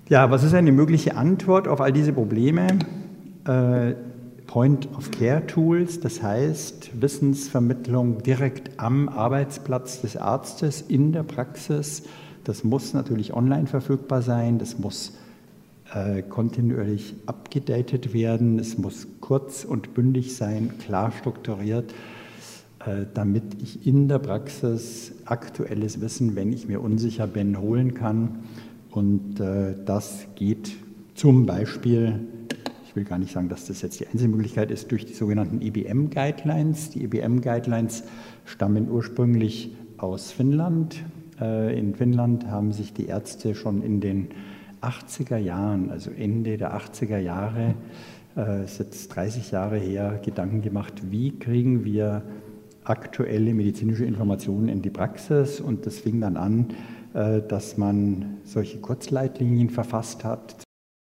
Ja, was ist eine mögliche Antwort auf all diese Probleme? Point-of-Care-Tools, das heißt Wissensvermittlung direkt am Arbeitsplatz des Arztes in der Praxis. Das muss natürlich online verfügbar sein, das muss kontinuierlich abgedatet werden, es muss kurz und bündig sein, klar strukturiert, damit ich in der Praxis aktuelles Wissen, wenn ich mir unsicher bin, holen kann. Und das geht zum Beispiel, ich will gar nicht sagen, dass das jetzt die einzige Möglichkeit ist, durch die sogenannten EBM-Guidelines. Die EBM-Guidelines stammen ursprünglich aus Finnland. In Finnland haben sich die Ärzte schon in den 80er Jahren, also Ende der 80er Jahre, ist jetzt 30 Jahre her, Gedanken gemacht, wie kriegen wir aktuelle medizinische Informationen in die Praxis. Und das fing dann an, dass man solche Kurzleitlinien verfasst hat.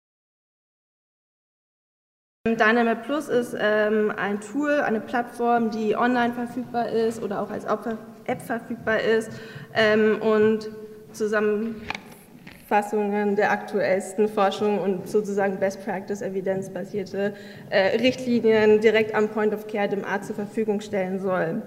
Dynamap Plus ist ein Tool, eine Plattform, die online verfügbar ist oder auch als App verfügbar ist und Zusammenfassungen der aktuellsten Forschung und sozusagen Best Practice, evidenzbasierte Richtlinien direkt am Point of Care dem Arzt zur Verfügung stellen soll.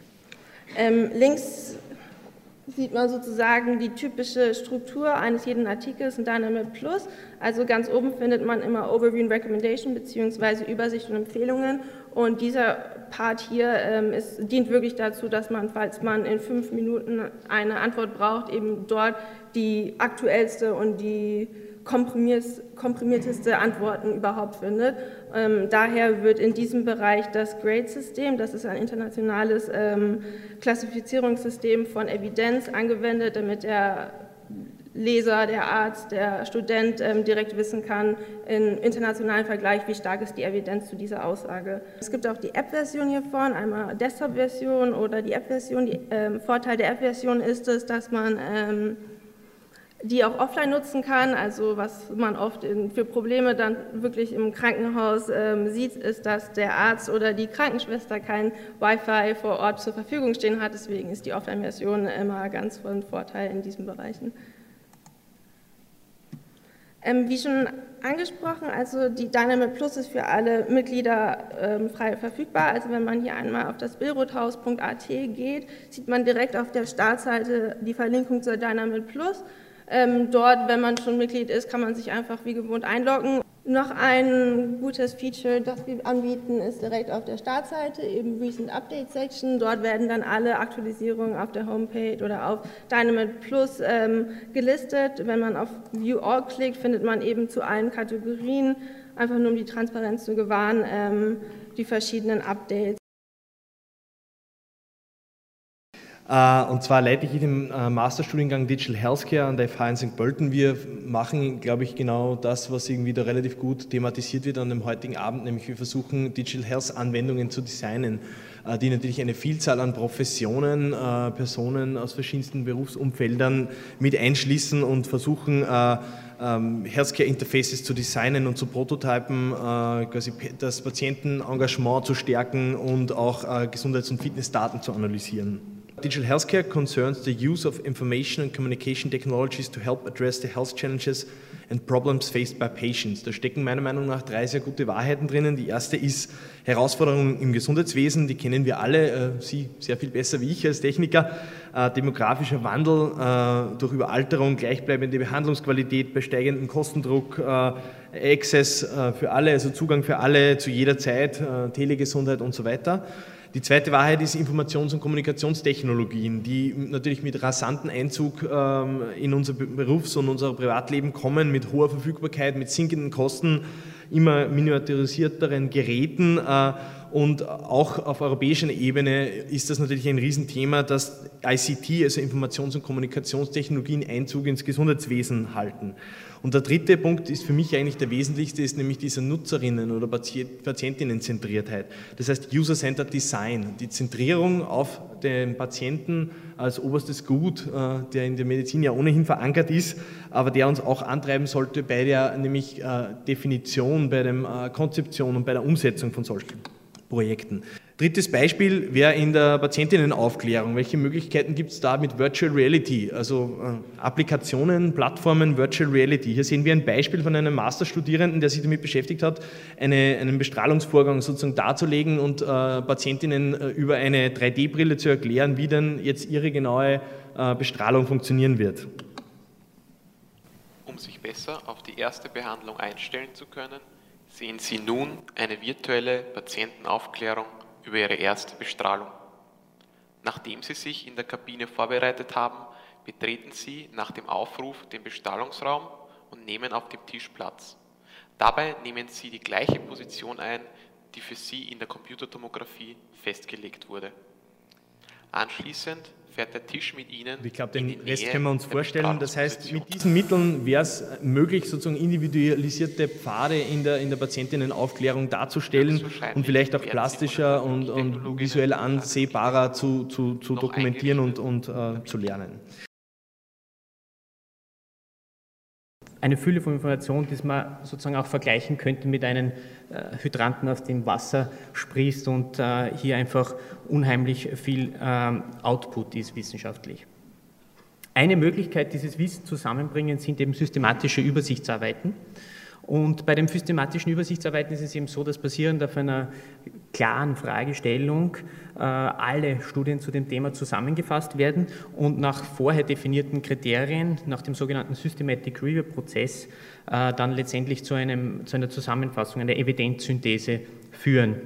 Links sieht man sozusagen die typische Struktur eines jeden Artikels in Dynamap Plus. Also ganz oben findet man immer Overview and Recommendation bzw. Übersicht und Empfehlungen. Und dieser Part hier dient wirklich dazu, dass man, falls man in 5 Minuten eine Antwort braucht, eben dort die aktuellste und die komprimierteste Antworten überhaupt findet. Daher wird in diesem Bereich das GRADE-System, das ist ein internationales Klassifizierungssystem von Evidenz, angewendet, damit der Leser, der Arzt, der Student direkt wissen kann, im internationalen Vergleich, wie stark ist die Evidenz zu dieser Aussage. Es gibt auch die App-Version hiervon, einmal Desktop-Version oder die App-Version. Vorteil der App-Version ist es, dass man die auch offline nutzen kann. Also was man oft für Probleme dann wirklich im Krankenhaus sieht, ist, dass der Arzt oder die Krankenschwester kein Wi-Fi vor Ort zur Verfügung stehen hat. Deswegen ist die Offline-Version immer ganz von Vorteil in diesen Bereichen. Wie schon angesprochen, also die Dynamap Plus ist für alle Mitglieder frei verfügbar. Also wenn man hier einmal auf das billrothaus.at geht, sieht man direkt auf der Startseite die Verlinkung zur Dynamap Plus. Dort, wenn man schon Mitglied ist, kann man sich einfach wie gewohnt einloggen. Noch ein gutes Feature, das wir anbieten, ist direkt auf der Startseite, eben Recent Update Section. Dort werden dann alle Aktualisierungen auf der Homepage oder auf Dynamap Plus gelistet. Wenn man auf View All klickt, findet man eben zu allen Kategorien, einfach nur um die Transparenz zu gewahren, die verschiedenen Updates. Und zwar leite ich den Masterstudiengang Digital Healthcare an der FH in St. Pölten. Wir machen, glaube ich, genau das, was irgendwie da relativ gut thematisiert wird an dem heutigen Abend, nämlich wir versuchen, Digital Health Anwendungen zu designen, die natürlich eine Vielzahl an Professionen, Personen aus verschiedensten Berufsumfeldern mit einschließen und versuchen, Healthcare Interfaces zu designen und zu prototypen, quasi das Patientenengagement zu stärken und auch Gesundheits- und Fitnessdaten zu analysieren. Digital healthcare concerns the use of information and communication technologies to help address the health challenges and problems faced by patients. Da stecken meiner Meinung nach 3 sehr gute Wahrheiten drinnen. Die erste ist Herausforderungen im Gesundheitswesen, die kennen wir alle, Sie sehr viel besser wie ich als Techniker. Demografischer Wandel durch Überalterung, gleichbleibende Behandlungsqualität bei steigendem Kostendruck, Access für alle, also Zugang für alle zu jeder Zeit, Telegesundheit und so weiter. Die zweite Wahrheit ist Informations- und Kommunikationstechnologien, die natürlich mit rasantem Einzug in unser Berufs- und unser Privatleben kommen, mit hoher Verfügbarkeit, mit sinkenden Kosten, immer miniaturisierteren Geräten und auch auf europäischer Ebene ist das natürlich ein Riesenthema, dass ICT, also Informations- und Kommunikationstechnologien, Einzug ins Gesundheitswesen halten. Und der dritte Punkt ist für mich eigentlich der wesentlichste, ist nämlich diese Nutzerinnen- oder Patientinnenzentriertheit. Das heißt User-Centered Design, die Zentrierung auf den Patienten als oberstes Gut, der in der Medizin ja ohnehin verankert ist, aber der uns auch antreiben sollte bei der nämlich Definition, bei der Konzeption und bei der Umsetzung von solchen Projekten. Drittes Beispiel wäre in der Patientinnenaufklärung. Welche Möglichkeiten gibt es da mit Virtual Reality, also Applikationen, Plattformen, Virtual Reality? Hier sehen wir ein Beispiel von einem Masterstudierenden, der sich damit beschäftigt hat, einen Bestrahlungsvorgang sozusagen darzulegen und Patientinnen über eine 3D-Brille zu erklären, wie denn jetzt ihre genaue Bestrahlung funktionieren wird. Um sich besser auf die erste Behandlung einstellen zu können, sehen Sie nun eine virtuelle Patientenaufklärung über Ihre erste Bestrahlung. Nachdem Sie sich in der Kabine vorbereitet haben, betreten Sie nach dem Aufruf den Bestrahlungsraum und nehmen auf dem Tisch Platz. Dabei nehmen Sie die gleiche Position ein, die für Sie in der Computertomographie festgelegt wurde. Anschließend fährt der Tisch mit Ihnen. Ich glaube, den Rest können wir uns vorstellen. Das heißt, mit diesen Mitteln wäre es möglich, sozusagen individualisierte Pfade in der Patientinnenaufklärung darzustellen und vielleicht auch plastischer und visuell ansehbarer zu dokumentieren und zu lernen. Eine Fülle von Informationen, die man sozusagen auch vergleichen könnte mit einem Hydranten, aus dem Wasser sprießt und hier einfach unheimlich viel Output ist wissenschaftlich. Eine Möglichkeit, dieses Wissen zusammenbringen, sind eben systematische Übersichtsarbeiten. Und bei den systematischen Übersichtsarbeiten ist es eben so, dass basierend auf einer klaren Fragestellung alle Studien zu dem Thema zusammengefasst werden und nach vorher definierten Kriterien, nach dem sogenannten Systematic Review Prozess, dann letztendlich zu einer Zusammenfassung, einer Evidenzsynthese führen.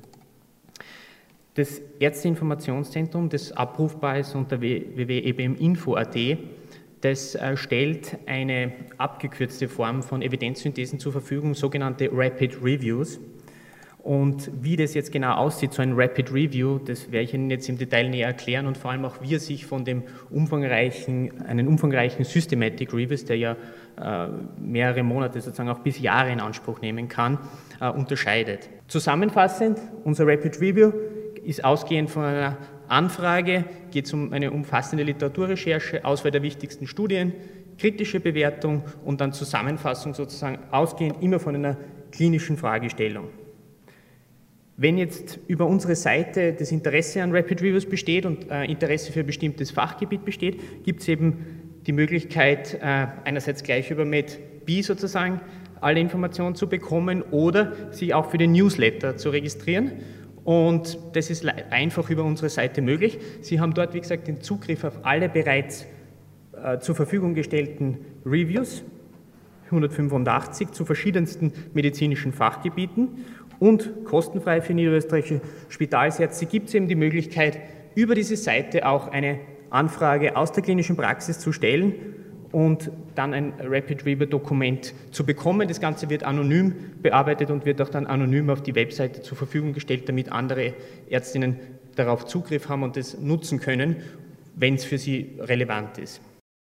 Das Ärzteinformationszentrum, das abrufbar ist unter www.ebminfo.at, das stellt eine abgekürzte Form von Evidenzsynthesen zur Verfügung, sogenannte Rapid Reviews. Und wie das jetzt genau aussieht, so ein Rapid Review, das werde ich Ihnen jetzt im Detail näher erklären und vor allem auch, wie er sich von einen umfangreichen Systematic Reviews, der ja mehrere Monate, sozusagen auch bis Jahre in Anspruch nehmen kann, unterscheidet. Zusammenfassend, unser Rapid Review ist ausgehend von einer Anfrage, geht es um eine umfassende Literaturrecherche, Auswahl der wichtigsten Studien, kritische Bewertung und dann Zusammenfassung sozusagen ausgehend immer von einer klinischen Fragestellung. Wenn jetzt über unsere Seite das Interesse an Rapid Reviews besteht und Interesse für ein bestimmtes Fachgebiet besteht, gibt es eben die Möglichkeit, einerseits gleich über MedB sozusagen alle Informationen zu bekommen oder sich auch für den Newsletter zu registrieren. Und das ist einfach über unsere Seite möglich. Sie haben dort, wie gesagt, den Zugriff auf alle bereits zur Verfügung gestellten Reviews, 185 zu verschiedensten medizinischen Fachgebieten und kostenfrei für niederösterreichische Spitalsärzte gibt es eben die Möglichkeit, über diese Seite auch eine Anfrage aus der klinischen Praxis zu stellen und dann ein Rapid Review Dokument zu bekommen. Das Ganze wird anonym bearbeitet und wird auch dann anonym auf die Webseite zur Verfügung gestellt, damit andere Ärztinnen darauf Zugriff haben und das nutzen können, wenn es für sie relevant ist.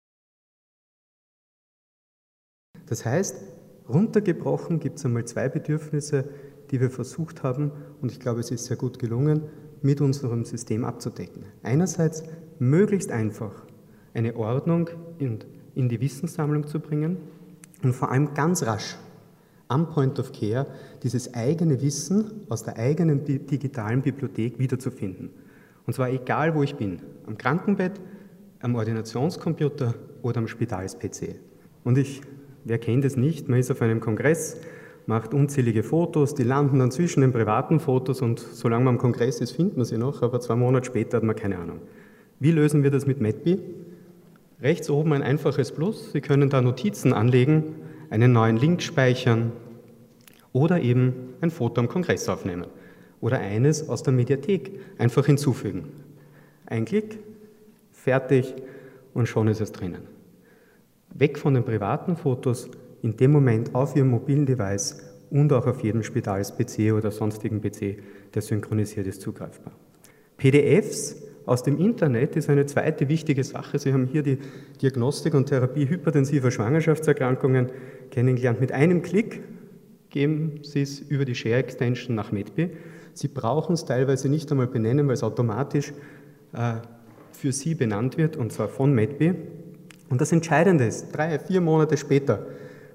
Das heißt, runtergebrochen gibt es einmal zwei Bedürfnisse, die wir versucht haben, und ich glaube, es ist sehr gut gelungen, mit unserem System abzudecken. Einerseits möglichst einfach eine Ordnung in die Wissenssammlung zu bringen und vor allem ganz rasch am Point of Care dieses eigene Wissen aus der eigenen digitalen Bibliothek wiederzufinden. Und zwar egal, wo ich bin, am Krankenbett, am Ordinationscomputer oder am Spitals-PC. Und wer kennt es nicht, man ist auf einem Kongress, macht unzählige Fotos, die landen dann zwischen den privaten Fotos und solange man am Kongress ist, findet man sie noch, aber 2 Monate später hat man keine Ahnung. Wie lösen wir das mit MedB? Rechts oben ein einfaches Plus, Sie können da Notizen anlegen, einen neuen Link speichern oder eben ein Foto am Kongress aufnehmen oder eines aus der Mediathek einfach hinzufügen. Ein Klick, fertig und schon ist es drinnen. Weg von den privaten Fotos, in dem Moment auf Ihrem mobilen Device und auch auf jedem Spitals-PC oder sonstigen PC, der synchronisiert ist, zugreifbar. PDFs aus dem Internet ist eine zweite wichtige Sache. Sie haben hier die Diagnostik und Therapie hypertensiver Schwangerschaftserkrankungen kennengelernt. Mit einem Klick geben Sie es über die Share-Extension nach MedB. Sie brauchen es teilweise nicht einmal benennen, weil es automatisch für Sie benannt wird, und zwar von MedB. Und das Entscheidende ist, 3-4 Monate später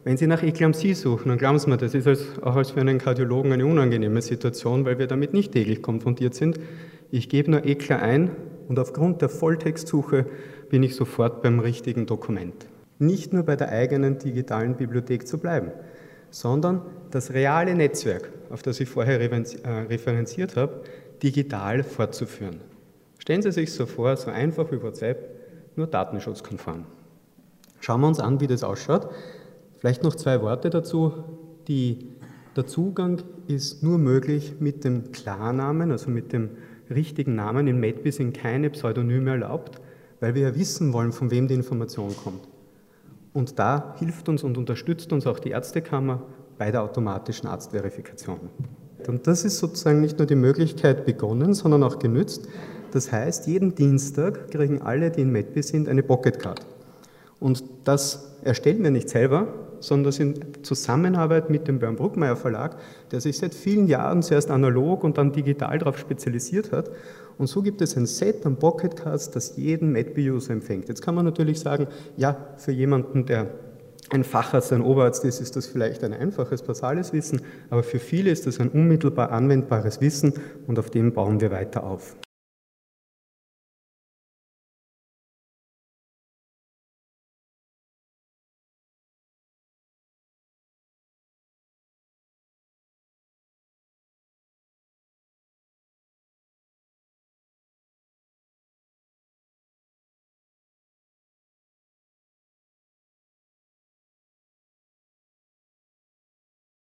Wenn Sie nach Eklampsie suchen, dann glauben Sie mir, das ist auch als für einen Kardiologen eine unangenehme Situation, weil wir damit nicht täglich konfrontiert sind. Ich gebe nur Ekla ein und aufgrund der Volltextsuche bin ich sofort beim richtigen Dokument. Nicht nur bei der eigenen digitalen Bibliothek zu bleiben, sondern das reale Netzwerk, auf das ich vorher referenziert habe, digital fortzuführen. Stellen Sie sich so vor, so einfach wie WhatsApp, nur datenschutzkonform. Schauen wir uns an, wie das ausschaut. Vielleicht noch 2 Worte dazu. Der Zugang ist nur möglich mit dem Klarnamen, also mit dem richtigen Namen. In Medbis sind keine Pseudonyme erlaubt, weil wir ja wissen wollen, von wem die Information kommt. Und da hilft uns und unterstützt uns auch die Ärztekammer bei der automatischen Arztverifikation. Und das ist sozusagen nicht nur die Möglichkeit begonnen, sondern auch genützt. Das heißt, jeden Dienstag kriegen alle, die in Medbis sind, eine Pocketcard. Und das erstellen wir nicht selber, sondern das in Zusammenarbeit mit dem Börn-Bruckmeier Verlag, der sich seit vielen Jahren zuerst analog und dann digital darauf spezialisiert hat. Und so gibt es ein Set an Pocketcards, das jeden Medbi-User empfängt. Jetzt kann man natürlich sagen, ja, für jemanden, der ein Facharzt, ein Oberarzt ist das vielleicht ein einfaches, basales Wissen, aber für viele ist das ein unmittelbar anwendbares Wissen und auf dem bauen wir weiter auf.